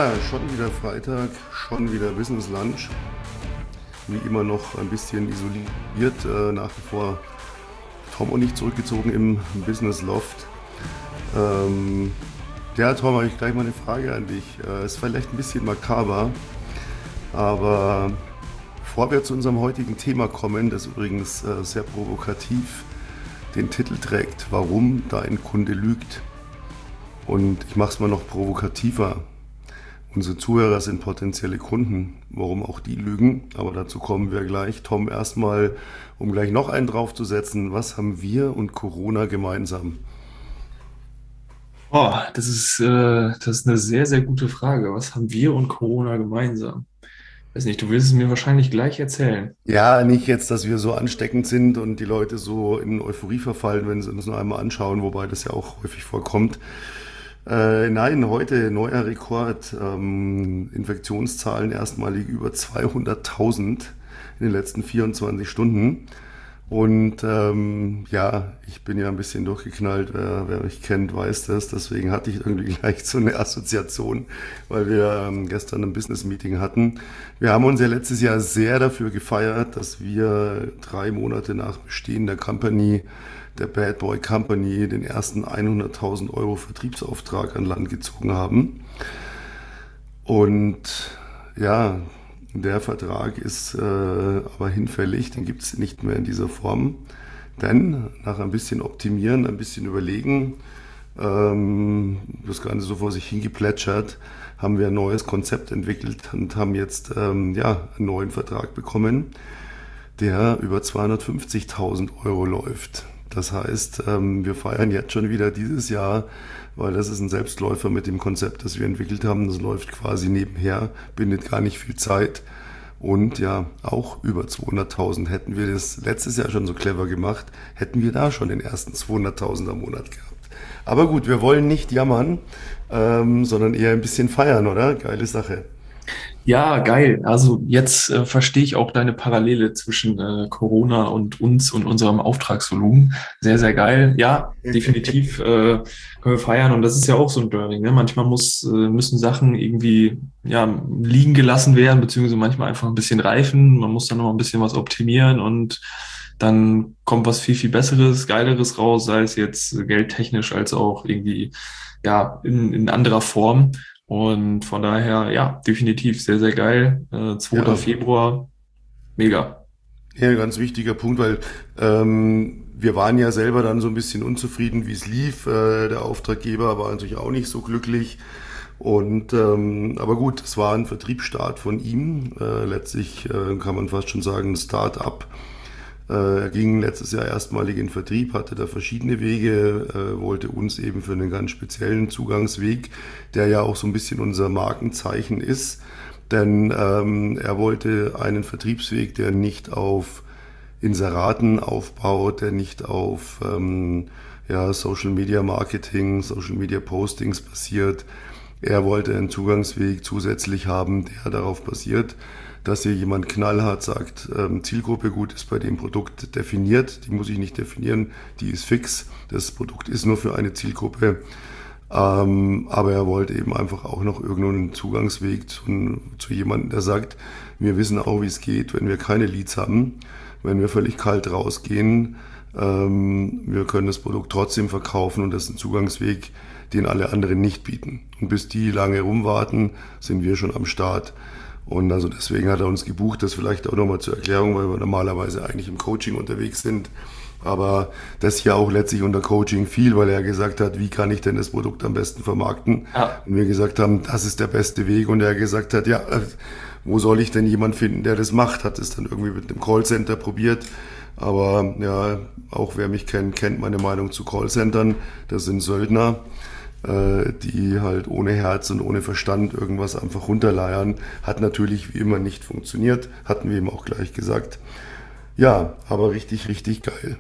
Ja, schon wieder Freitag, schon wieder Business Lunch. Wie immer noch ein bisschen isoliert, nach wie vor Tom und ich zurückgezogen im Business Loft. Ähm, ja, Tom, habe ich gleich mal eine Frage an dich. Ist vielleicht ein bisschen makaber, aber bevor wir zu unserem heutigen Thema kommen, das übrigens sehr provokativ den Titel trägt, warum dein Kunde lügt. Und ich mache es mal noch provokativer. Unsere Zuhörer sind potenzielle Kunden, warum auch die lügen, aber dazu kommen wir gleich. Tom, erstmal, um gleich noch einen draufzusetzen, was haben wir und Corona gemeinsam? Oh, das ist eine sehr, sehr gute Frage. Was haben wir und Corona gemeinsam? Weiß nicht, du willst es mir wahrscheinlich gleich erzählen. Ja, nicht jetzt, dass wir so ansteckend sind und die Leute so in Euphorie verfallen, wenn sie uns nur einmal anschauen, wobei das ja auch häufig vorkommt. Nein, heute neuer Rekord. Infektionszahlen erstmalig über 200.000 in den letzten 24 Stunden. Und ja, ich bin ja ein bisschen durchgeknallt. Wer mich kennt, weiß das. Deswegen hatte ich irgendwie gleich so eine Assoziation, weil wir gestern ein Business-Meeting hatten. Wir haben uns ja letztes Jahr sehr dafür gefeiert, dass wir 3 Monate nach Bestehen der Company, der Bad Boy Company, den ersten 100.000 Euro Vertriebsauftrag an Land gezogen haben. Und ja, der Vertrag ist aber hinfällig, den gibt es nicht mehr in dieser Form. Denn nach ein bisschen optimieren, ein bisschen überlegen, das Ganze so vor sich hingeplätschert, haben wir ein neues Konzept entwickelt und haben jetzt ja, einen neuen Vertrag bekommen, der über 250.000 Euro läuft. Das heißt, wir feiern jetzt schon wieder dieses Jahr, weil das ist ein Selbstläufer mit dem Konzept, das wir entwickelt haben. Das läuft quasi nebenher, bindet gar nicht viel Zeit. Und ja, auch über 200.000 hätten wir das letztes Jahr schon so clever gemacht, hätten wir da schon den ersten 200.000 am Monat gehabt. Aber gut, wir wollen nicht jammern, sondern eher ein bisschen feiern, oder? Geile Sache. Ja, geil. Also jetzt verstehe ich auch deine Parallele zwischen Corona und uns und unserem Auftragsvolumen. Sehr, sehr geil. Ja, definitiv können wir feiern. Und das ist ja auch so ein Learning. Ne? Manchmal müssen Sachen irgendwie ja, liegen gelassen werden, beziehungsweise manchmal einfach ein bisschen reifen. Man muss dann noch ein bisschen was optimieren und dann kommt was viel, viel Besseres, Geileres raus, sei es jetzt geldtechnisch als auch irgendwie ja, in anderer Form. Und von daher, ja, definitiv sehr, sehr geil. 2. Ja, Februar, mega. ja, ein ganz wichtiger Punkt, weil wir waren ja selber dann so ein bisschen unzufrieden, wie es lief. Der Auftraggeber war natürlich auch nicht so glücklich. Und aber gut, es war ein Vertriebsstart von ihm. Letztlich kann man fast schon sagen, ein Start-up. Er ging letztes Jahr erstmalig in Vertrieb, hatte da verschiedene Wege, wollte uns eben für einen ganz speziellen Zugangsweg, der ja auch so ein bisschen unser Markenzeichen ist. Denn er wollte einen Vertriebsweg, der nicht auf Inseraten aufbaut, der nicht auf ja, Social Media Marketing, Social Media Postings basiert. Er wollte einen Zugangsweg zusätzlich haben, der darauf basiert, dass hier jemand knallhart sagt, Zielgruppe gut ist bei dem Produkt definiert, die muss ich nicht definieren, die ist fix, das Produkt ist nur für eine Zielgruppe. Aber er wollte eben einfach auch noch irgendeinen Zugangsweg zu jemandem, der sagt, wir wissen auch, wie es geht, wenn wir keine Leads haben, wenn wir völlig kalt rausgehen. Wir können das Produkt trotzdem verkaufen und das ist ein Zugangsweg, den alle anderen nicht bieten. Und bis die lange rumwarten, sind wir schon am Start. Und also deswegen hat er uns gebucht, das vielleicht auch nochmal zur Erklärung, weil wir normalerweise eigentlich im Coaching unterwegs sind. Aber das hier auch letztlich unter Coaching fiel, weil er gesagt hat, wie kann ich denn das Produkt am besten vermarkten? Ja, Und wir gesagt haben, das ist der beste Weg. Und er gesagt hat, ja, wo soll ich denn jemand finden, der das macht? Hat es dann irgendwie mit einem Callcenter probiert. Aber ja, auch wer mich kennt, kennt meine Meinung zu Callcentern. Das sind Söldner, die halt ohne Herz und ohne Verstand irgendwas einfach runterleiern. Hat natürlich wie immer nicht funktioniert, hatten wir ihm auch gleich gesagt. Ja, aber richtig, richtig geil.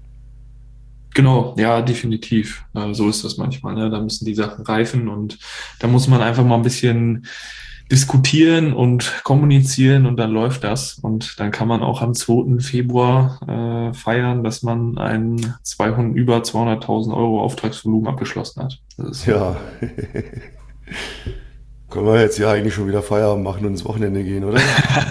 genau, ja, definitiv. So ist das manchmal, ne? Da müssen die Sachen reifen und da muss man einfach mal ein bisschen diskutieren und kommunizieren und dann läuft das. Und dann kann man auch am 2. Februar feiern, dass man ein über 200.000 Euro Auftragsvolumen abgeschlossen hat. Das ist Ja, Können wir jetzt ja eigentlich schon wieder Feierabend machen und ins Wochenende gehen, oder?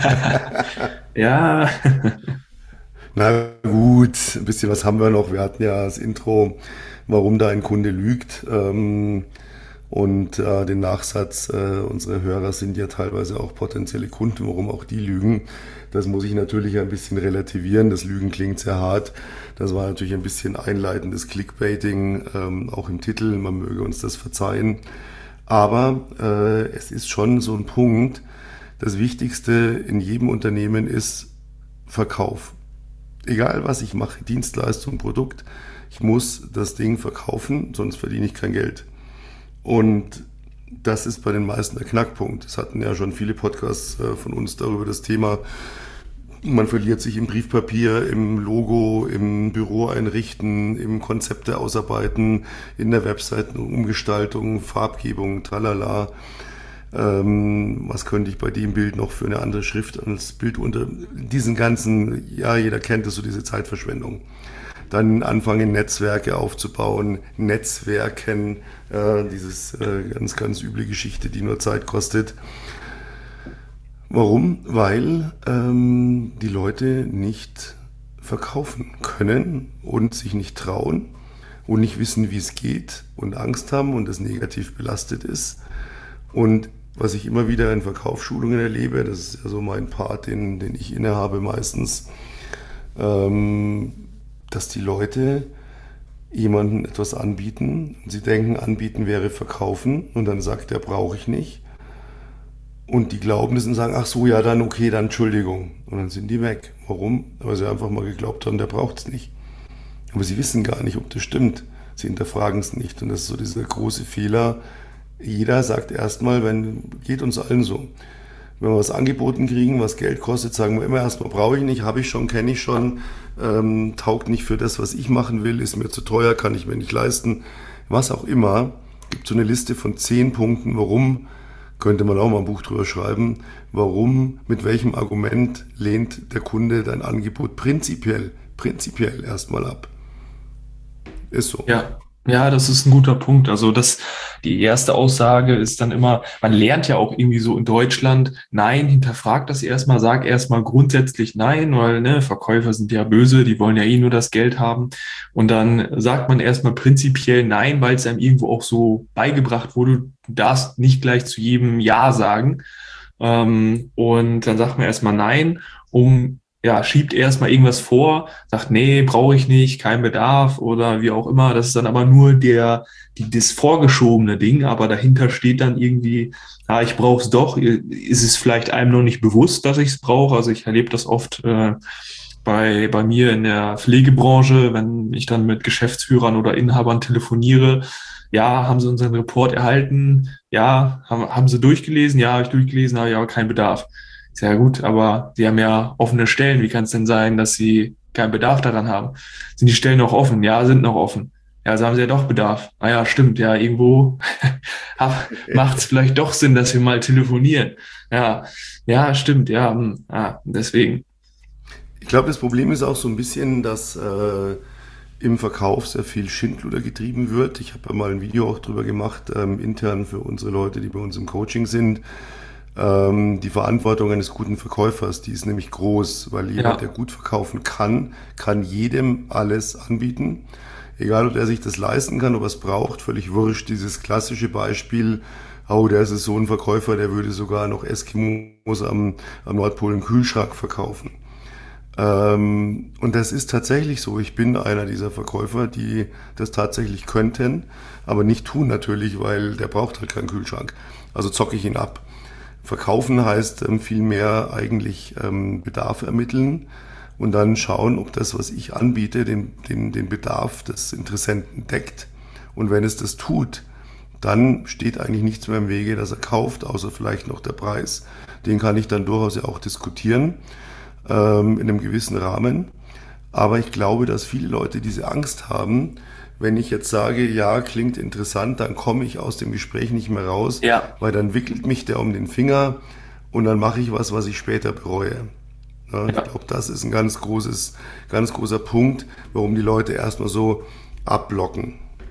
Ja, Na gut, ein bisschen was haben wir noch. Wir hatten ja das Intro, warum da ein Kunde lügt. Und den Nachsatz, unsere Hörer sind ja teilweise auch potenzielle Kunden, warum auch die lügen. Das muss ich natürlich ein bisschen relativieren. Das Lügen klingt sehr hart. Das war natürlich ein bisschen einleitendes Clickbaiting, auch im Titel. Man möge uns das verzeihen. Aber es ist schon so ein Punkt. Das Wichtigste in jedem Unternehmen ist Verkauf. Egal was ich mache, Dienstleistung, Produkt, ich muss das Ding verkaufen, sonst verdiene ich kein Geld. Und das ist bei den meisten der Knackpunkt. Es hatten ja schon viele Podcasts von uns darüber das Thema. Man verliert sich im Briefpapier, im Logo, im Büro einrichten, im Konzepte ausarbeiten, in der Webseitenumgestaltung, Farbgebung, tralala. Was könnte ich bei dem Bild noch für eine andere Schrift als Bild unter diesen ganzen, ja, jeder kennt es, so diese Zeitverschwendung. Dann anfangen, Netzwerke aufzubauen, Netzwerken, dieses ganz, ganz üble Geschichte, die nur Zeit kostet. Warum? Weil die Leute nicht verkaufen können und sich nicht trauen und nicht wissen, wie es geht und Angst haben und es negativ belastet ist. Und was ich immer wieder in Verkaufsschulungen erlebe, das ist ja so mein Part, den ich innehabe meistens, dass die Leute jemandem etwas anbieten. Sie denken, anbieten wäre verkaufen und dann sagt er, brauche ich nicht. Und die glauben es und sagen, ach so, ja, dann okay, dann Entschuldigung. Und dann sind die weg. Warum? Weil sie einfach mal geglaubt haben, der braucht es nicht. Aber sie wissen gar nicht, ob das stimmt. Sie hinterfragen es nicht. Und das ist so dieser große Fehler. Jeder sagt erstmal, geht uns allen so. Wenn wir was angeboten kriegen, was Geld kostet, sagen wir immer erstmal, brauche ich nicht, habe ich schon, kenne ich schon, taugt nicht für das, was ich machen will, ist mir zu teuer, kann ich mir nicht leisten. Was auch immer, gibt so eine Liste von 10 Punkten, warum, könnte man auch mal ein Buch drüber schreiben, warum, mit welchem Argument lehnt der Kunde dein Angebot prinzipiell erstmal ab. Ist so. ja, ja, das ist ein guter Punkt. Also die erste Aussage ist dann immer, man lernt ja auch irgendwie so in Deutschland, nein, hinterfrag das erstmal, sag erstmal grundsätzlich nein, weil ne, Verkäufer sind ja böse, die wollen ja eh nur das Geld haben. Und dann sagt man erstmal prinzipiell nein, weil es einem irgendwo auch so beigebracht wurde, du darfst nicht gleich zu jedem Ja sagen. Und dann sagt man erstmal nein, ja, schiebt erstmal irgendwas vor, sagt, nee, brauche ich nicht, kein Bedarf oder wie auch immer. Das ist dann aber nur das vorgeschobene Ding, aber dahinter steht dann irgendwie, ja, ich brauche es doch. Ist es vielleicht einem noch nicht bewusst, dass ich es brauche? Also ich erlebe das oft bei mir in der Pflegebranche, wenn ich dann mit Geschäftsführern oder Inhabern telefoniere. Ja, haben Sie unseren Report erhalten? Ja, haben Sie durchgelesen? Ja, habe ich durchgelesen, habe ich aber keinen Bedarf. Sehr gut, aber Sie haben ja offene Stellen. Wie kann es denn sein, dass Sie keinen Bedarf daran haben? Sind die Stellen noch offen? Ja, sind noch offen. Ja, also haben Sie ja doch Bedarf. Ah ja, stimmt, ja, irgendwo macht es vielleicht doch Sinn, dass wir mal telefonieren. Ja, ja, stimmt, ja, deswegen. Ich glaube, das Problem ist auch so ein bisschen, dass im Verkauf sehr viel Schindluder getrieben wird. Ich habe ja mal ein Video auch drüber gemacht, intern für unsere Leute, die bei uns im Coaching sind. Die Verantwortung eines guten Verkäufers, die ist nämlich groß, weil jemand, der gut verkaufen kann, kann jedem alles anbieten. Egal, ob er sich das leisten kann, ob er es braucht, völlig wurscht. Dieses klassische Beispiel, oh, der ist so ein Verkäufer, der würde sogar noch Eskimos am Nordpol im Kühlschrank verkaufen. Und das ist tatsächlich so. Ich bin einer dieser Verkäufer, die das tatsächlich könnten, aber nicht tun natürlich, weil der braucht halt keinen Kühlschrank. Also zocke ich ihn ab. Verkaufen heißt vielmehr eigentlich Bedarf ermitteln und dann schauen, ob das, was ich anbiete, den Bedarf des Interessenten deckt. Und wenn es das tut, dann steht eigentlich nichts mehr im Wege, dass er kauft, außer vielleicht noch der Preis. Den kann ich dann durchaus ja auch diskutieren in einem gewissen Rahmen. Aber ich glaube, dass viele Leute diese Angst haben, wenn ich jetzt sage, ja, klingt interessant, dann komme ich aus dem Gespräch nicht mehr raus, Ja, weil dann wickelt mich der um den Finger und dann mache ich was ich später bereue. Ja, ich ja. glaube, das ist ein ganz großer Punkt, warum die Leute erstmal so abblocken.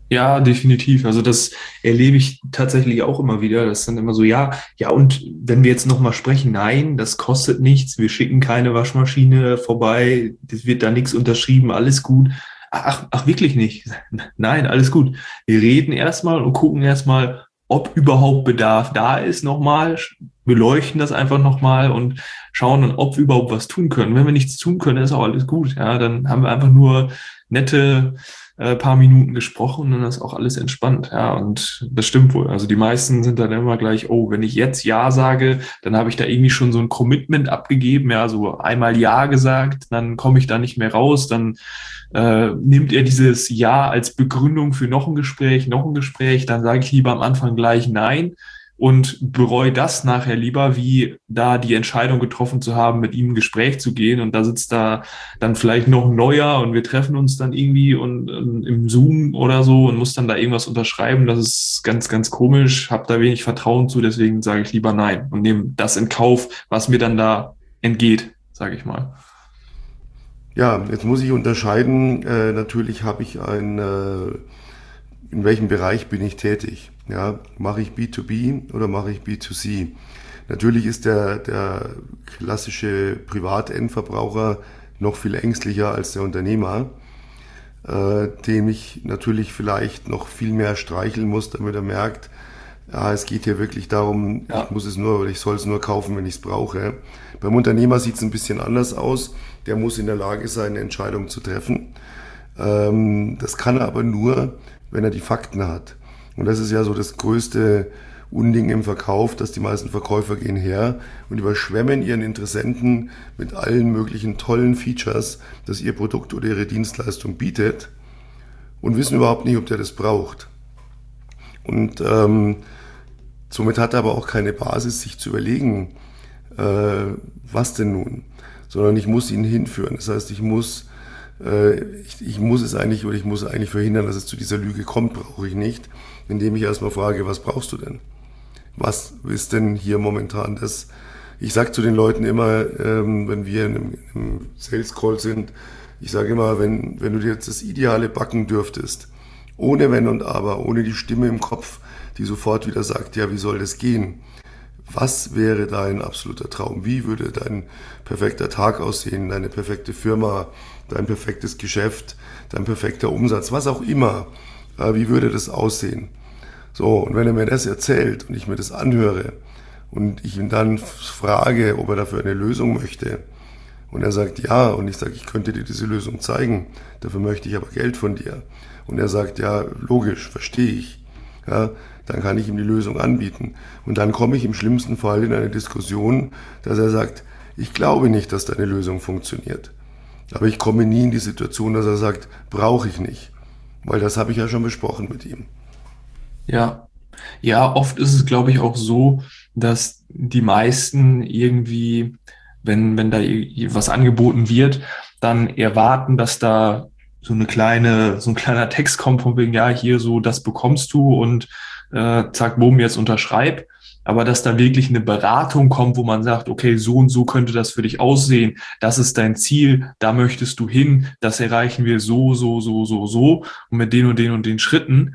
Ja, definitiv. Also das erlebe ich tatsächlich auch immer wieder. Das ist dann immer so, ja, ja, und wenn wir jetzt nochmal sprechen, nein, das kostet nichts, wir schicken keine Waschmaschine vorbei, das wird da nichts unterschrieben, alles gut. Ach, wirklich nicht. Nein, alles gut. Wir reden erstmal und gucken erstmal, ob überhaupt Bedarf da ist nochmal, beleuchten das einfach nochmal und schauen dann, ob wir überhaupt was tun können. Wenn wir nichts tun können, ist auch alles gut. Ja, dann haben wir einfach nur nette paar Minuten gesprochen und dann ist auch alles entspannt. Ja, und das stimmt wohl. Also die meisten sind dann immer gleich, oh, wenn ich jetzt Ja sage, dann habe ich da irgendwie schon so ein Commitment abgegeben, ja, so einmal Ja gesagt, dann komme ich da nicht mehr raus, dann nimmt er dieses Ja als Begründung für noch ein Gespräch, dann sage ich lieber am Anfang gleich Nein und bereue das nachher lieber, wie da die Entscheidung getroffen zu haben, mit ihm ein Gespräch zu gehen. Und da sitzt da dann vielleicht noch ein Neuer und wir treffen uns dann irgendwie und im Zoom oder so und muss dann da irgendwas unterschreiben. Das ist ganz, ganz komisch, habe da wenig Vertrauen zu, deswegen sage ich lieber Nein und nehme das in Kauf, was mir dann da entgeht, sage ich mal. Ja, jetzt muss ich unterscheiden. Natürlich habe ich in welchem Bereich bin ich tätig? Ja, mache ich B2B oder mache ich B2C? Natürlich ist der klassische Privatendverbraucher noch viel ängstlicher als der Unternehmer, dem ich natürlich vielleicht noch viel mehr streicheln muss, damit er merkt, ja, es geht hier wirklich darum, ich Ja, muss es nur oder ich soll es nur kaufen, wenn ich es brauche. Beim Unternehmer sieht es ein bisschen anders aus. Der muss in der Lage sein, eine Entscheidung zu treffen. Das kann er aber nur, wenn er die Fakten hat. Und das ist ja so das größte Unding im Verkauf, dass die meisten Verkäufer gehen her und überschwemmen ihren Interessenten mit allen möglichen tollen Features, das ihr Produkt oder ihre Dienstleistung bietet und wissen überhaupt nicht, ob der das braucht. Und somit hat er aber auch keine Basis, sich zu überlegen, was denn nun, sondern ich muss ihn hinführen. Das heißt, ich muss es eigentlich oder ich muss eigentlich verhindern, dass es zu dieser Lüge kommt, brauche ich nicht, indem ich erstmal frage, was brauchst du denn? Was ist denn hier momentan das? Ich sage zu den Leuten immer, wenn wir in einem Sales Call sind, ich sage immer, wenn du dir jetzt das Ideale backen dürftest, ohne Wenn und Aber, ohne die Stimme im Kopf, die sofort wieder sagt, ja, wie soll das gehen? Was wäre dein absoluter Traum? Wie würde dein perfekter Tag aussehen, deine perfekte Firma, dein perfektes Geschäft, dein perfekter Umsatz, was auch immer? Wie würde das aussehen? So, und wenn er mir das erzählt und ich mir das anhöre und ich ihn dann frage, ob er dafür eine Lösung möchte, und er sagt ja, und ich sage, ich könnte dir diese Lösung zeigen, dafür möchte ich aber Geld von dir. Und er sagt, ja, logisch, verstehe ich. Ja, dann kann ich ihm die Lösung anbieten. Und dann komme ich im schlimmsten Fall in eine Diskussion, dass er sagt, ich glaube nicht, dass deine Lösung funktioniert. Aber ich komme nie in die Situation, dass er sagt, brauche ich nicht. Weil das habe ich ja schon besprochen mit ihm. ja. Ja, oft ist es, glaube ich, auch so, dass die meisten irgendwie, wenn da was angeboten wird, dann erwarten, dass da so ein kleiner Text kommt von wegen, ja, hier so, das bekommst du und zack, bumm, jetzt unterschreib. Aber dass da wirklich eine Beratung kommt, wo man sagt, okay, so und so könnte das für dich aussehen, das ist dein Ziel, da möchtest du hin, das erreichen wir so und mit den und den und den Schritten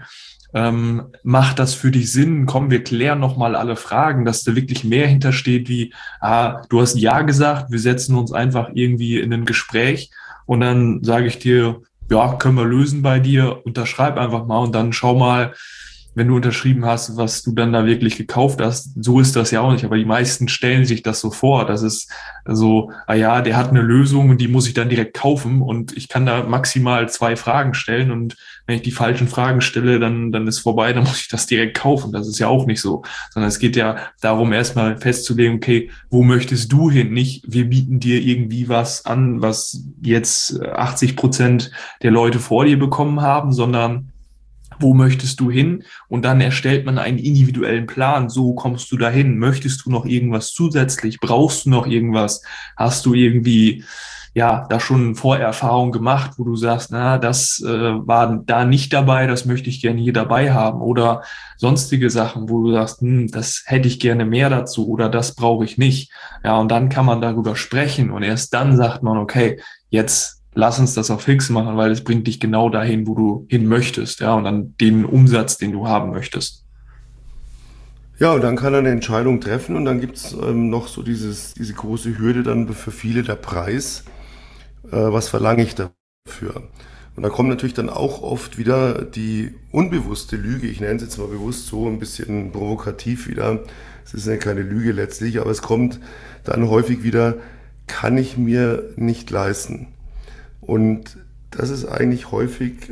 macht das für dich Sinn? Komm, wir klären nochmal alle Fragen, dass da wirklich mehr hintersteht wie, du hast Ja gesagt, wir setzen uns einfach irgendwie in ein Gespräch und dann sage ich dir, ja, können wir lösen bei dir, unterschreib einfach mal und dann schau mal, wenn du unterschrieben hast, was du dann da wirklich gekauft hast. So ist das ja auch nicht, aber die meisten stellen sich das so vor. Das ist so, ja, der hat eine Lösung und die muss ich dann direkt kaufen und ich kann da maximal 2 Fragen stellen und wenn ich die falschen Fragen stelle, dann ist vorbei, dann muss ich das direkt kaufen. Das ist ja auch nicht so, sondern es geht ja darum, erstmal festzulegen, okay, wo möchtest du hin? Nicht, wir bieten dir irgendwie was an, was jetzt 80% der Leute vor dir bekommen haben, sondern wo möchtest du hin? Und dann erstellt man einen individuellen Plan. So kommst du dahin. Möchtest du noch irgendwas zusätzlich? Brauchst du noch irgendwas? Hast du irgendwie, ja, da schon Vorerfahrung gemacht, wo du sagst, na, das war da nicht dabei, das möchte ich gerne hier dabei haben oder sonstige Sachen, wo du sagst, das hätte ich gerne mehr dazu oder das brauche ich nicht. Ja, und dann kann man darüber sprechen und erst dann sagt man, okay, jetzt lass uns das auf fix machen, weil es bringt dich genau dahin, wo du hin möchtest, ja, und dann den Umsatz, den du haben möchtest. Ja, und dann kann er eine Entscheidung treffen und dann gibt's noch so diese große Hürde dann für viele der Preis. Was verlange ich dafür? Und da kommt natürlich dann auch oft wieder die unbewusste Lüge, ich nenne es jetzt mal bewusst so ein bisschen provokativ wieder. Es ist ja keine Lüge letztlich, aber es kommt dann häufig wieder, kann ich mir nicht leisten. Und das ist eigentlich häufig,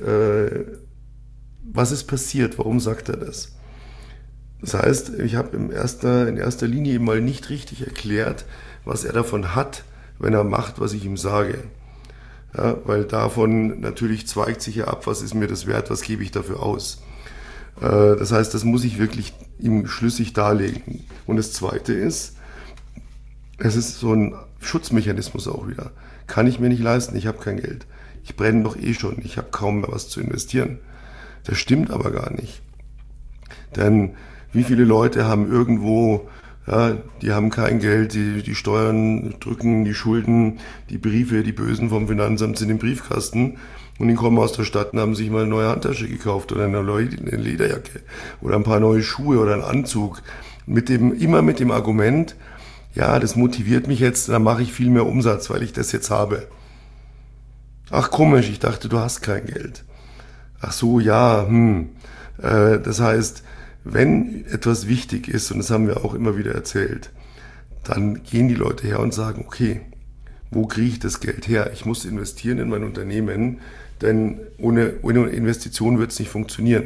was ist passiert? Warum sagt er das? Das heißt, ich habe in erster Linie mal nicht richtig erklärt, was er davon hat, wenn er macht, was ich ihm sage. Ja, weil davon natürlich zweigt sich ja ab, was ist mir das wert, was gebe ich dafür aus. Das heißt, das muss ich wirklich ihm schlüssig darlegen. Und das Zweite ist, es ist so ein Schutzmechanismus auch wieder. Kann ich mir nicht leisten, ich habe kein Geld. Ich brenne doch eh schon, ich habe kaum mehr was zu investieren. Das stimmt aber gar nicht. Denn wie viele Leute haben irgendwo, ja, die haben kein Geld, die Steuern drücken, die Schulden, die Briefe, die Bösen vom Finanzamt sind im Briefkasten und die kommen aus der Stadt und haben sich mal eine neue Handtasche gekauft oder eine Lederjacke oder ein paar neue Schuhe oder einen Anzug. Immer mit dem Argument, ja, das motiviert mich jetzt, dann mache ich viel mehr Umsatz, weil ich das jetzt habe. Ach komisch, ich dachte, du hast kein Geld. Ach so, ja, das heißt, wenn etwas wichtig ist, und das haben wir auch immer wieder erzählt, dann gehen die Leute her und sagen, okay, wo kriege ich das Geld her? Ich muss investieren in mein Unternehmen, denn ohne Investition wird es nicht funktionieren.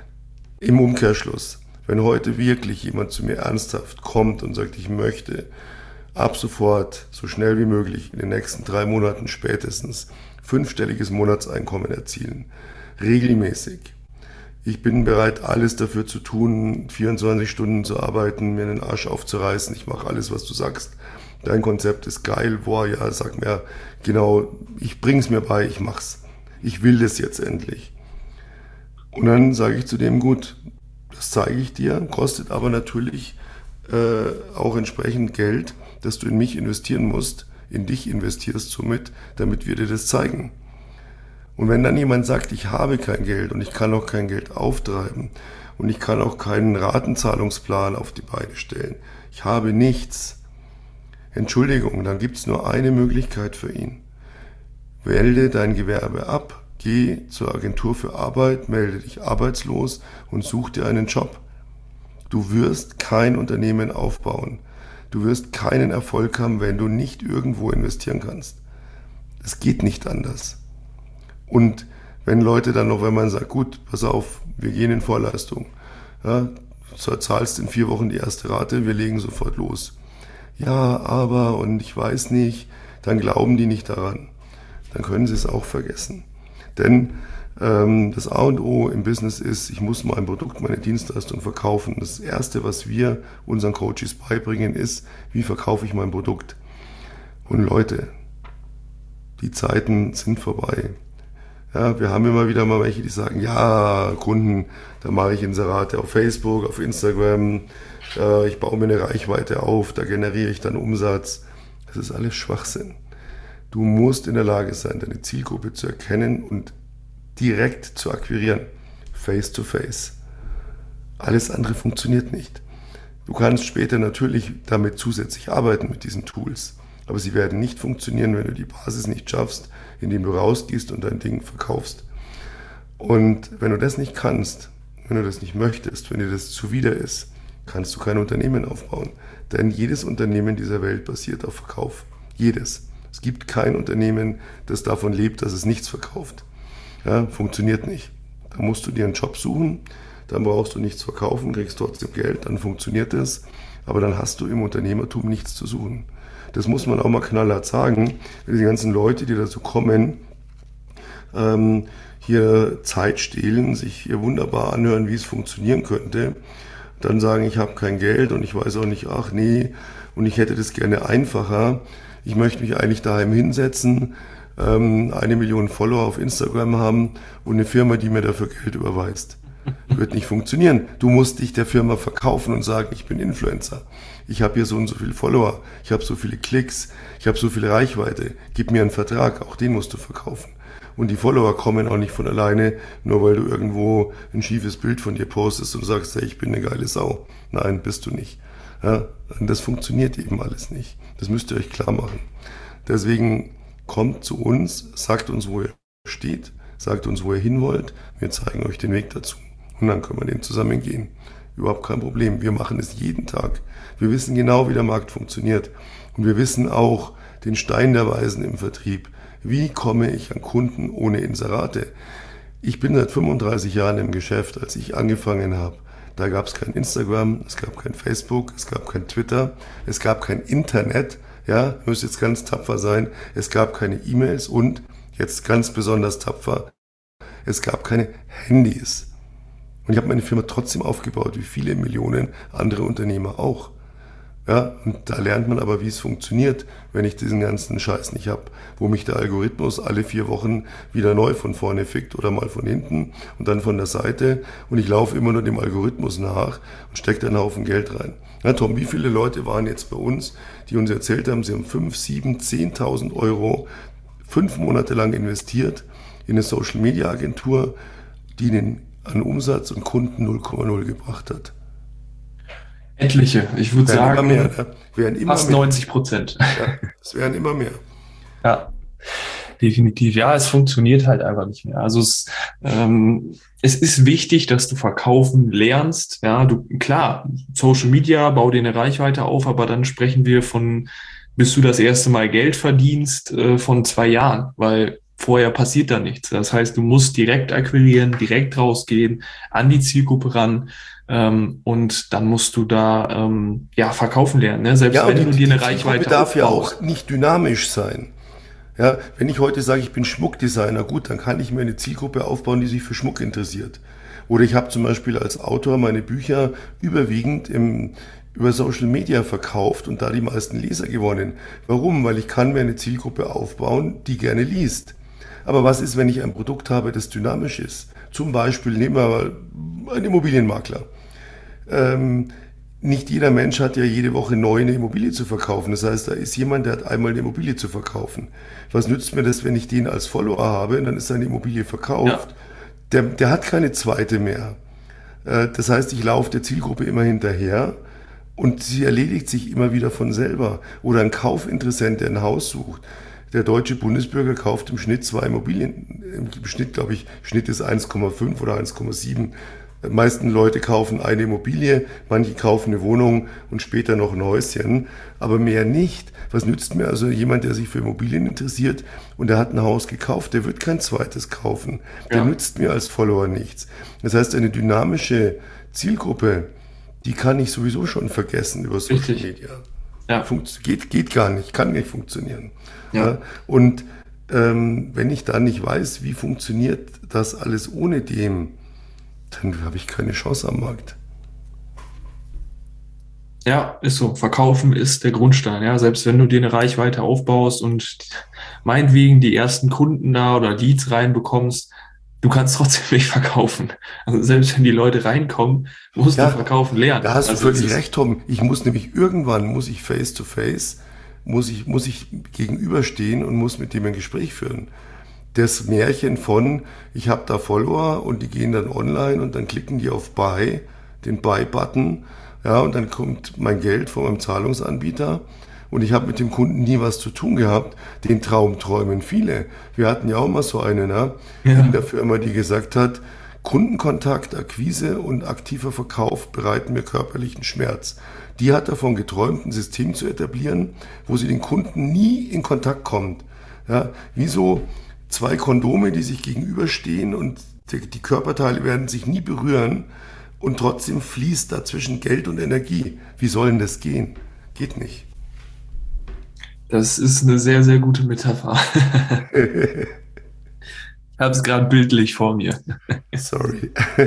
Im Umkehrschluss, wenn heute wirklich jemand zu mir ernsthaft kommt und sagt, ich möchte ab sofort, so schnell wie möglich, in den nächsten 3 Monaten spätestens, 5-stelliges Monatseinkommen erzielen, regelmäßig. Ich bin bereit, alles dafür zu tun, 24 Stunden zu arbeiten, mir den Arsch aufzureißen. Ich mache alles, was du sagst. Dein Konzept ist geil. Boah, ja, sag mir genau, ich bring's mir bei, ich mach's. Ich will das jetzt endlich. Und dann sage ich zu dem, gut, das zeige ich dir, kostet aber natürlich auch entsprechend Geld, dass du in mich investieren musst, in dich investierst somit, damit wir dir das zeigen. Und wenn dann jemand sagt, ich habe kein Geld und ich kann auch kein Geld auftreiben und ich kann auch keinen Ratenzahlungsplan auf die Beine stellen, ich habe nichts, Entschuldigung, dann gibt es nur eine Möglichkeit für ihn. Melde dein Gewerbe ab, geh zur Agentur für Arbeit, melde dich arbeitslos und such dir einen Job. Du wirst kein Unternehmen aufbauen. Du wirst keinen Erfolg haben, wenn du nicht irgendwo investieren kannst. Es geht nicht anders. Und wenn Leute dann noch, wenn man sagt, gut, pass auf, wir gehen in Vorleistung, ja, du zahlst in 4 Wochen die erste Rate, wir legen sofort los. Ja, aber, und ich weiß nicht, dann glauben die nicht daran. Dann können sie es auch vergessen. Denn das A und O im Business ist, ich muss mein Produkt, meine Dienstleistung verkaufen. Das Erste, was wir unseren Coaches beibringen, ist, wie verkaufe ich mein Produkt. Und Leute, die Zeiten sind vorbei. Ja, wir haben immer wieder mal welche, die sagen, ja, Kunden, da mache ich Inserate auf Facebook, auf Instagram, ich baue mir eine Reichweite auf, da generiere ich dann Umsatz. Das ist alles Schwachsinn. Du musst in der Lage sein, deine Zielgruppe zu erkennen und direkt zu akquirieren, face to face. Alles andere funktioniert nicht. Du kannst später natürlich damit zusätzlich arbeiten mit diesen Tools, aber sie werden nicht funktionieren, wenn du die Basis nicht schaffst, indem du rausgehst und dein Ding verkaufst. Und wenn du das nicht kannst, wenn du das nicht möchtest, wenn dir das zuwider ist, kannst du kein Unternehmen aufbauen. Denn jedes Unternehmen dieser Welt basiert auf Verkauf. Jedes. Es gibt kein Unternehmen, das davon lebt, dass es nichts verkauft. Ja, funktioniert nicht. Da musst du dir einen Job suchen, dann brauchst du nichts verkaufen, kriegst trotzdem Geld, dann funktioniert es. Aber dann hast du im Unternehmertum nichts zu suchen. Das muss man auch mal knallhart sagen. Wenn die ganzen Leute, die dazu kommen, hier Zeit stehlen, sich hier wunderbar anhören, wie es funktionieren könnte, dann sagen, ich habe kein Geld und ich weiß auch nicht, ach nee, und ich hätte das gerne einfacher. Ich möchte mich eigentlich daheim hinsetzen, 1 Million Follower auf Instagram haben und eine Firma, die mir dafür Geld überweist. Wird nicht funktionieren. Du musst dich der Firma verkaufen und sagen, ich bin Influencer. Ich habe hier so und so viele Follower, ich habe so viele Klicks, ich habe so viel Reichweite. Gib mir einen Vertrag, auch den musst du verkaufen. Und die Follower kommen auch nicht von alleine, nur weil du irgendwo ein schiefes Bild von dir postest und sagst, hey, ich bin eine geile Sau. Nein, bist du nicht. Ja, das funktioniert eben alles nicht. Das müsst ihr euch klar machen. Deswegen kommt zu uns, sagt uns, wo ihr steht, sagt uns, wo ihr hin wollt. Wir zeigen euch den Weg dazu. Und dann können wir den zusammen gehen. Überhaupt kein Problem. Wir machen es jeden Tag. Wir wissen genau, wie der Markt funktioniert. Und wir wissen auch den Stein der Weisen im Vertrieb. Wie komme ich an Kunden ohne Inserate? Ich bin seit 35 Jahren im Geschäft. Als ich angefangen habe, da gab es kein Instagram, es gab kein Facebook, es gab kein Twitter, es gab kein Internet. Ja, müsst jetzt ganz tapfer sein. Es gab keine E-Mails und, jetzt ganz besonders tapfer, es gab keine Handys. Und ich habe meine Firma trotzdem aufgebaut, wie viele Millionen andere Unternehmer auch. Ja, und da lernt man aber, wie es funktioniert, wenn ich diesen ganzen Scheiß nicht habe, wo mich der Algorithmus alle 4 Wochen wieder neu von vorne fickt oder mal von hinten und dann von der Seite und ich laufe immer nur dem Algorithmus nach und stecke da einen Haufen Geld rein. Ja, Tom, wie viele Leute waren jetzt bei uns, die uns erzählt haben, sie haben 5, 7, 10.000 Euro 5 Monate lang investiert in eine Social-Media-Agentur, die ihnen an Umsatz und Kunden 0,0 gebracht hat. Etliche, ich würde sagen, immer mehr, ne? Werden immer fast mehr. 90%. Ja, es werden immer mehr. Ja, definitiv. Ja, es funktioniert halt einfach nicht mehr. Also es ist wichtig, dass du verkaufen lernst. Ja, klar, Social Media, bau dir eine Reichweite auf, aber dann sprechen wir von, bis du das erste Mal Geld verdienst, von 2 Jahren, weil vorher passiert da nichts. Das heißt, du musst direkt akquirieren, direkt rausgehen, an die Zielgruppe ran. Und dann musst du da verkaufen lernen. Ne? Selbst wenn du dir eine Reichweite darf ja aufbaust. auch nicht dynamisch sein. Ja, wenn ich heute sage, ich bin Schmuckdesigner, gut, dann kann ich mir eine Zielgruppe aufbauen, die sich für Schmuck interessiert. Oder ich habe zum Beispiel als Autor meine Bücher überwiegend über Social Media verkauft und da die meisten Leser gewonnen. Warum? Weil ich kann mir eine Zielgruppe aufbauen, die gerne liest. Aber was ist, wenn ich ein Produkt habe, das dynamisch ist? Zum Beispiel, nehmen wir mal einen Immobilienmakler. Nicht jeder Mensch hat ja jede Woche neu eine Immobilie zu verkaufen. Das heißt, da ist jemand, der hat einmal eine Immobilie zu verkaufen. Was nützt mir das, wenn ich den als Follower habe und dann ist seine Immobilie verkauft? Ja. Der hat keine zweite mehr. Das heißt, ich laufe der Zielgruppe immer hinterher und sie erledigt sich immer wieder von selber. Oder ein Kaufinteressent, der ein Haus sucht. Der deutsche Bundesbürger kauft im Schnitt 2 Immobilien. Im Schnitt, glaube ich, Schnitt ist 1,5 oder 1,7. Die meisten Leute kaufen eine Immobilie, manche kaufen eine Wohnung und später noch ein Häuschen, aber mehr nicht. Was nützt mir also jemand, der sich für Immobilien interessiert und der hat ein Haus gekauft, der wird kein zweites kaufen. Der nützt mir als Follower nichts. Das heißt, eine dynamische Zielgruppe, die kann ich sowieso schon vergessen über Social Media. Ja. Geht gar nicht, kann nicht funktionieren. Ja. Und wenn ich dann nicht weiß, wie funktioniert das alles ohne dem, dann habe ich keine Chance am Markt. Ja, ist so. Verkaufen ist der Grundstein. Ja, selbst wenn du dir eine Reichweite aufbaust und meinetwegen die ersten Kunden da oder Leads reinbekommst, du kannst trotzdem nicht verkaufen. Also selbst wenn die Leute reinkommen, musst du verkaufen lernen. Da hast du völlig recht, Tom. Ich muss nämlich irgendwann, muss ich face to face, muss ich gegenüberstehen und muss mit dem ein Gespräch führen. Das Märchen von, ich habe da Follower und die gehen dann online und dann klicken die auf Buy, den Buy-Button, ja, und dann kommt mein Geld von meinem Zahlungsanbieter und ich habe mit dem Kunden nie was zu tun gehabt. Den Traum träumen viele. Wir hatten ja auch mal so einen in der Firma, die gesagt hat, Kundenkontakt, Akquise und aktiver Verkauf bereiten mir körperlichen Schmerz. Die hat davon geträumt, ein System zu etablieren, wo sie den Kunden nie in Kontakt kommt. Ja, wie so 2 Kondome, die sich gegenüberstehen und die Körperteile werden sich nie berühren und trotzdem fließt dazwischen Geld und Energie. Wie soll denn das gehen? Geht nicht. Das ist eine sehr, sehr gute Metapher. Ich habe es gerade bildlich vor mir. Sorry.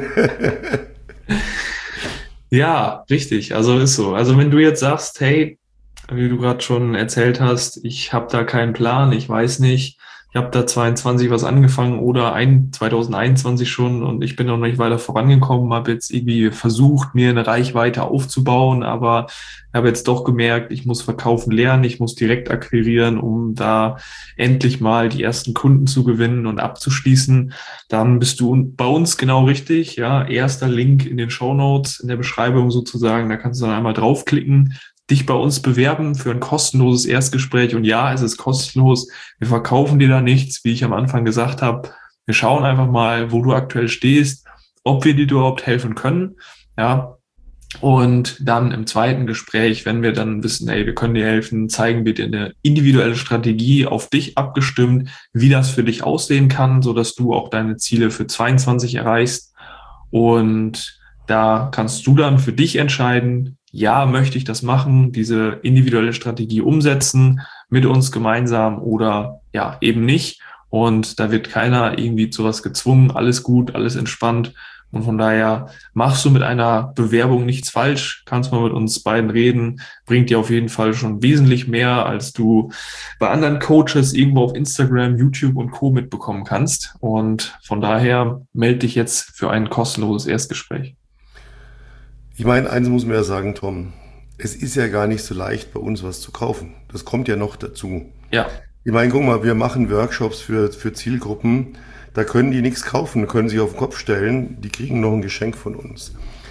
Ja, richtig. Also ist so. Also wenn du jetzt sagst, hey, wie du gerade schon erzählt hast, ich habe da keinen Plan, ich weiß nicht, ich habe da 22 was angefangen oder 2021 schon und ich bin noch nicht weiter vorangekommen, habe jetzt irgendwie versucht, mir eine Reichweite aufzubauen, aber habe jetzt doch gemerkt, ich muss verkaufen lernen, ich muss direkt akquirieren, um da endlich mal die ersten Kunden zu gewinnen und abzuschließen. Dann bist du bei uns genau richtig, ja, erster Link in den Shownotes, in der Beschreibung sozusagen, da kannst du dann einmal draufklicken, dich bei uns bewerben für ein kostenloses Erstgespräch. Und ja, es ist kostenlos. Wir verkaufen dir da nichts, wie ich am Anfang gesagt habe. Wir schauen einfach mal, wo du aktuell stehst, ob wir dir überhaupt helfen können. Ja, und dann im zweiten Gespräch, wenn wir dann wissen, ey, wir können dir helfen, zeigen wir dir eine individuelle Strategie auf dich abgestimmt, wie das für dich aussehen kann, so dass du auch deine Ziele für 22 erreichst. Und da kannst du dann für dich entscheiden, ja, möchte ich das machen, diese individuelle Strategie umsetzen mit uns gemeinsam oder ja, eben nicht. Und da wird keiner irgendwie zu was gezwungen. Alles gut, alles entspannt. Und von daher machst du mit einer Bewerbung nichts falsch, kannst mal mit uns beiden reden, bringt dir auf jeden Fall schon wesentlich mehr, als du bei anderen Coaches irgendwo auf Instagram, YouTube und Co. mitbekommen kannst. Und von daher melde dich jetzt für ein kostenloses Erstgespräch. Ich meine, eins muss man ja sagen, Tom, es ist ja gar nicht so leicht, bei uns was zu kaufen. Das kommt ja noch dazu. Ja, Ich meine, guck mal, wir machen Workshops für Zielgruppen, da können die nichts kaufen, können sich auf den Kopf stellen, die kriegen noch ein Geschenk von uns.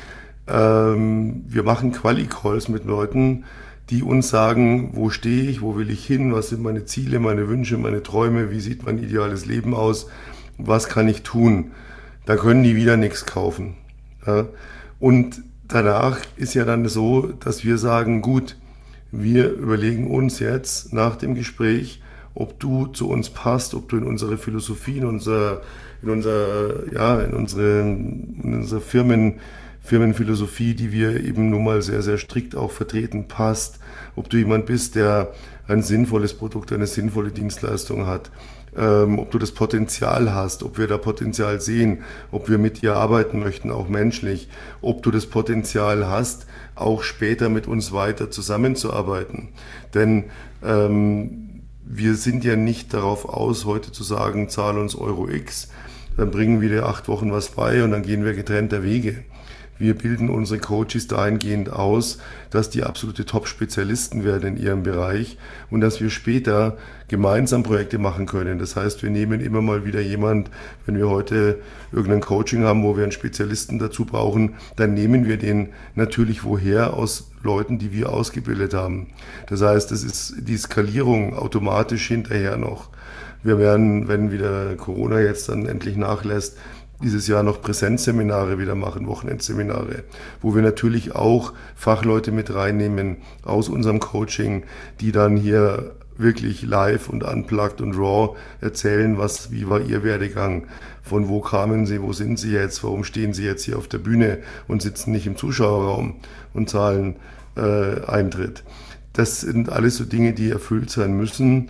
Wir machen Quali-Calls mit Leuten, die uns sagen, wo stehe ich, wo will ich hin, was sind meine Ziele, meine Wünsche, meine Träume, wie sieht mein ideales Leben aus, was kann ich tun. Da können die wieder nichts kaufen. Ja. Und danach ist ja dann so, dass wir sagen, gut, wir überlegen uns jetzt nach dem Gespräch, ob du zu uns passt, ob du in unsere Philosophie, in unsere Firmenphilosophie, die wir eben nun mal sehr, sehr strikt auch vertreten, passt, ob du jemand bist, der ein sinnvolles Produkt, eine sinnvolle Dienstleistung hat, ob du das Potenzial hast, ob wir da Potenzial sehen, ob wir mit dir arbeiten möchten, auch menschlich, ob du das Potenzial hast, auch später mit uns weiter zusammenzuarbeiten. Denn wir sind ja nicht darauf aus, heute zu sagen, zahl uns Euro X, dann bringen wir dir 8 Wochen was bei und dann gehen wir getrennter Wege. Wir bilden unsere Coaches dahingehend aus, dass die absolute Top-Spezialisten werden in ihrem Bereich und dass wir später gemeinsam Projekte machen können. Das heißt, wir nehmen immer mal wieder jemand, wenn wir heute irgendein Coaching haben, wo wir einen Spezialisten dazu brauchen, dann nehmen wir den natürlich woher aus Leuten, die wir ausgebildet haben. Das heißt, das ist die Skalierung automatisch hinterher noch. Wir werden, wenn wieder Corona jetzt dann endlich nachlässt, dieses Jahr noch Präsenzseminare wieder machen, Wochenendseminare, wo wir natürlich auch Fachleute mit reinnehmen aus unserem Coaching, die dann hier wirklich live und unplugged und raw erzählen, wie war ihr Werdegang, von wo kamen sie, wo sind sie jetzt, warum stehen sie jetzt hier auf der Bühne und sitzen nicht im Zuschauerraum und zahlen Eintritt. Das sind alles so Dinge, die erfüllt sein müssen,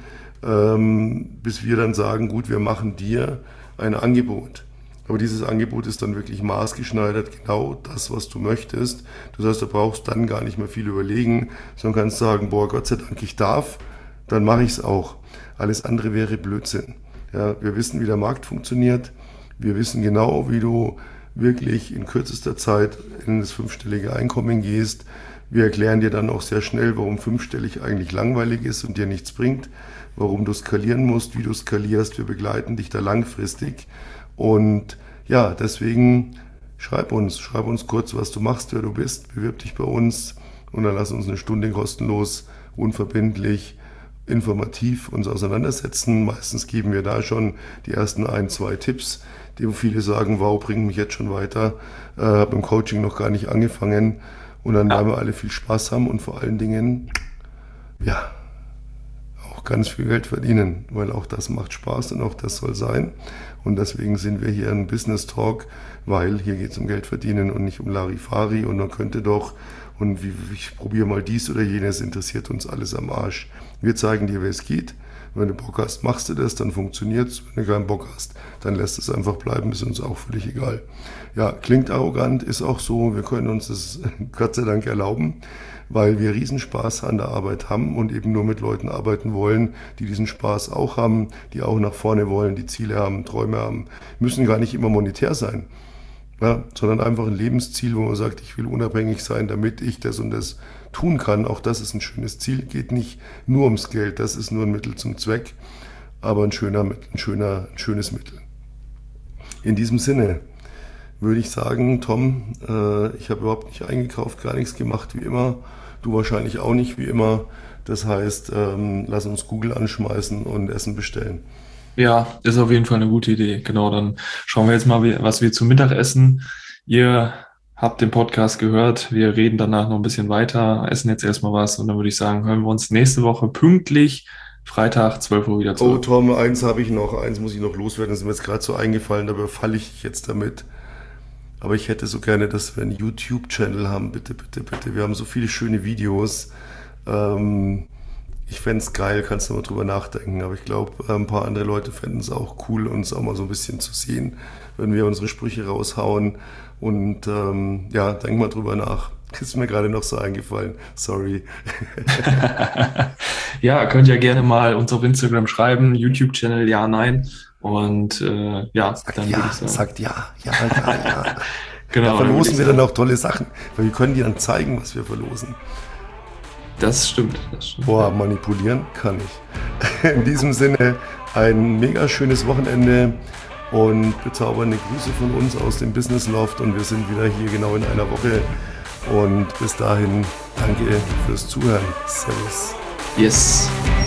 bis wir dann sagen, gut, wir machen dir ein Angebot. Aber dieses Angebot ist dann wirklich maßgeschneidert, genau das, was du möchtest. Das heißt, du brauchst dann gar nicht mehr viel überlegen, sondern kannst sagen, boah, Gott sei Dank, ich darf, dann mache ich es auch. Alles andere wäre Blödsinn. Ja, wir wissen, wie der Markt funktioniert. Wir wissen genau, wie du wirklich in kürzester Zeit in das 5-stellige Einkommen gehst. Wir erklären dir dann auch sehr schnell, warum 5-stellig eigentlich langweilig ist und dir nichts bringt, warum du skalieren musst, wie du skalierst. Wir begleiten dich da langfristig. Und ja, deswegen schreib uns kurz, was du machst, wer du bist, bewirb dich bei uns und dann lass uns eine Stunde kostenlos, unverbindlich, informativ uns auseinandersetzen. Meistens geben wir da schon die ersten 1, 2 Tipps, die viele sagen, wow, bringt mich jetzt schon weiter, habe im Coaching noch gar nicht angefangen und dann werden wir alle viel Spaß haben und vor allen Dingen, ja, auch ganz viel Geld verdienen, weil auch das macht Spaß und auch das soll sein. Und deswegen sind wir hier ein Business Talk, weil hier geht es um Geld verdienen und nicht um Larifari und man könnte doch und ich probiere mal dies oder jenes, interessiert uns alles am Arsch. Wir zeigen dir, wie es geht. Wenn du Bock hast, machst du das, dann funktioniert's. Wenn du keinen Bock hast, dann lässt es einfach bleiben, ist uns auch völlig egal. Ja, klingt arrogant, ist auch so. Wir können uns das Gott sei Dank erlauben, weil wir Riesenspaß an der Arbeit haben und eben nur mit Leuten arbeiten wollen, die diesen Spaß auch haben, die auch nach vorne wollen, die Ziele haben, Träume haben. Müssen gar nicht immer monetär sein, ja, sondern einfach ein Lebensziel, wo man sagt, ich will unabhängig sein, damit ich das und das tun kann. Auch das ist ein schönes Ziel, geht nicht nur ums Geld, das ist nur ein Mittel zum Zweck, aber ein schönes Mittel. In diesem Sinne würde ich sagen, Tom, ich habe überhaupt nicht eingekauft, gar nichts gemacht wie immer, du wahrscheinlich auch nicht wie immer. Das heißt, lass uns Google anschmeißen und Essen bestellen. Ja, ist auf jeden Fall eine gute Idee. Genau, dann schauen wir jetzt mal, was wir zum Mittag essen. Ihr habt den Podcast gehört. Wir reden danach noch ein bisschen weiter, essen jetzt erstmal was und dann würde ich sagen, hören wir uns nächste Woche pünktlich, Freitag, 12 Uhr wieder zurück. Oh Tom, eins muss ich noch loswerden, das ist mir jetzt gerade so eingefallen, da überfalle ich dich jetzt damit. Aber ich hätte so gerne, dass wir einen YouTube-Channel haben, bitte, bitte, bitte. Wir haben so viele schöne Videos. Ich fände es geil, kannst du mal drüber nachdenken. Aber ich glaube, ein paar andere Leute fänden es auch cool, uns auch mal so ein bisschen zu sehen, wenn wir unsere Sprüche raushauen. Und ja, denk mal drüber nach. Ist mir gerade noch so eingefallen. Sorry. Ja, könnt ihr gerne mal uns auf Instagram schreiben, YouTube-Channel, ja, nein. Und ja, Sagt dann ja, würde ich sagen. sagt ja. Genau, Da verlosen wir dann auch tolle Sachen, weil wir können dir dann zeigen, was wir verlosen. Das stimmt. Boah, manipulieren kann ich. In diesem Sinne ein mega schönes Wochenende und bezaubernde Grüße von uns aus dem Business Loft und wir sind wieder hier genau in einer Woche und bis dahin danke fürs Zuhören. Servus. Yes.